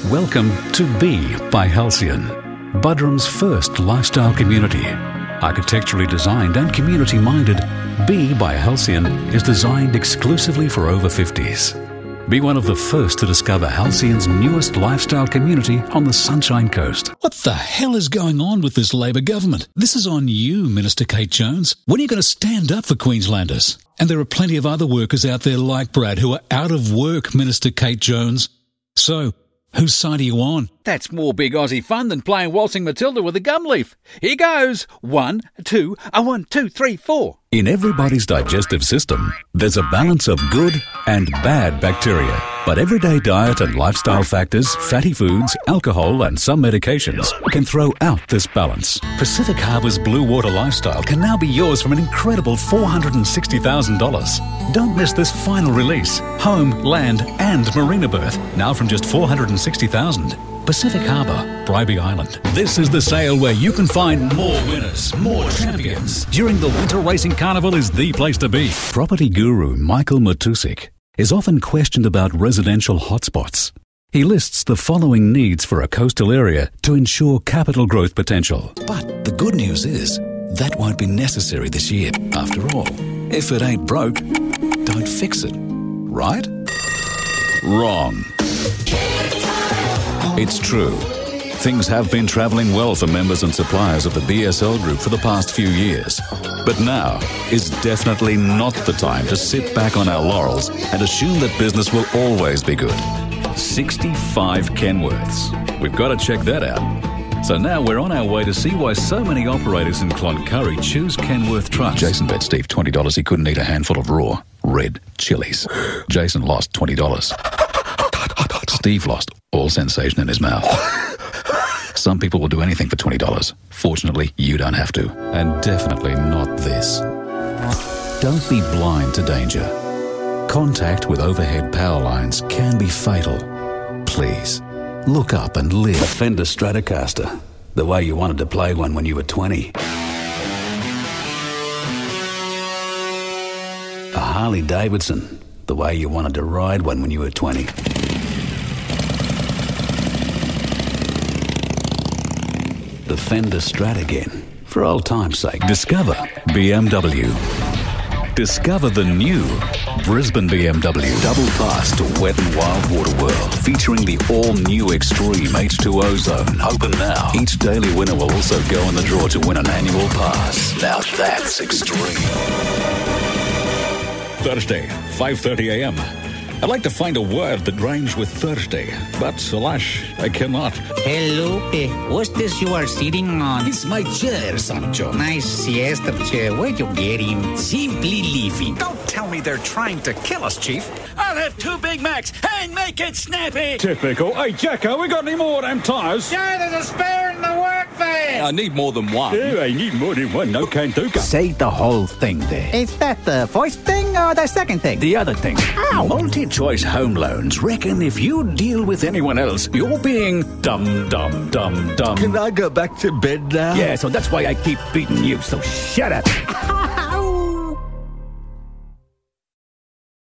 Welcome to Be by Halcyon, Budrum's first lifestyle community. Architecturally designed and community-minded, Be by Halcyon is designed exclusively for over 50s. Be one of the first to discover Halcyon's newest lifestyle community on the Sunshine Coast. What the hell is going on with this Labor government? This is on you, Minister Kate Jones. When are you going to stand up for Queenslanders? And there are plenty of other workers out there like Brad who are out of work, Minister Kate Jones. So, whose side are you on? That's more big Aussie fun than playing Waltzing Matilda with a gum leaf. Here goes. 1, 2, 1, 2, 3, 4. In everybody's digestive system, there's a balance of good and bad bacteria. But everyday diet and lifestyle factors, fatty foods, alcohol and some medications can throw out this balance. Pacific Harbour's Blue Water Lifestyle can now be yours from an incredible $460,000. Don't miss this final release. Home, land and marina berth, now from just $460,000. Pacific Harbour, Bribie Island. This is the sale where you can find more winners, more champions. During the Winter Racing Carnival is the place to be. Property guru Michael Matusik is often questioned about residential hotspots. He lists the following needs for a coastal area to ensure capital growth potential. But the good news is that won't be necessary this year. After all, if it ain't broke, don't fix it. Right? Wrong. It's true. Things have been travelling well for members and suppliers of the BSL Group for the past few years. But now is definitely not the time to sit back on our laurels and assume that business will always be good. 65 Kenworths. We've got to check that out. So now we're on our way to see why so many operators in Cloncurry choose Kenworth trucks. Jason bet Steve $20 he couldn't eat a handful of raw, red chilies. Jason lost $20. Steve lost all sensation in his mouth. Some people will do anything for $20. Fortunately, you don't have to. And definitely not this. Don't be blind to danger. Contact with overhead power lines can be fatal. Please, look up and live. A Fender Stratocaster, the way you wanted to play one when you were 20. A Harley Davidson, the way you wanted to ride one when you were 20. The Fender Strat again, for old time's sake. Discover BMW. Discover the new Brisbane BMW Double Pass to Wet and Wild Water World, featuring the all-new Extreme H2O Zone. Open now. Each daily winner will also go in the draw to win an annual pass. Now that's extreme. Thursday, 5:30 a.m. I'd like to find a word that rhymes with Thursday, but alas, I cannot. Hello, what's this you are sitting on? It's my chair, Sancho. Nice siesta chair. Where'd you get him? Simply leafy. Don't tell me they're trying to kill us, Chief. I'll have 2 Big Macs and make it snappy. Typical. Hey, Jacko, we got any more of them tyres? Yeah, there's a spare in the work van. I need more than one. Yeah, I need more than one. No can do. Say the whole thing there. Is that the first thing or the second thing? The other thing. Ow. Multi-choice home loans reckon if you deal with anyone else, you're being dumb. Can I go back to bed now? Yeah, so that's why I keep beating you, so shut up.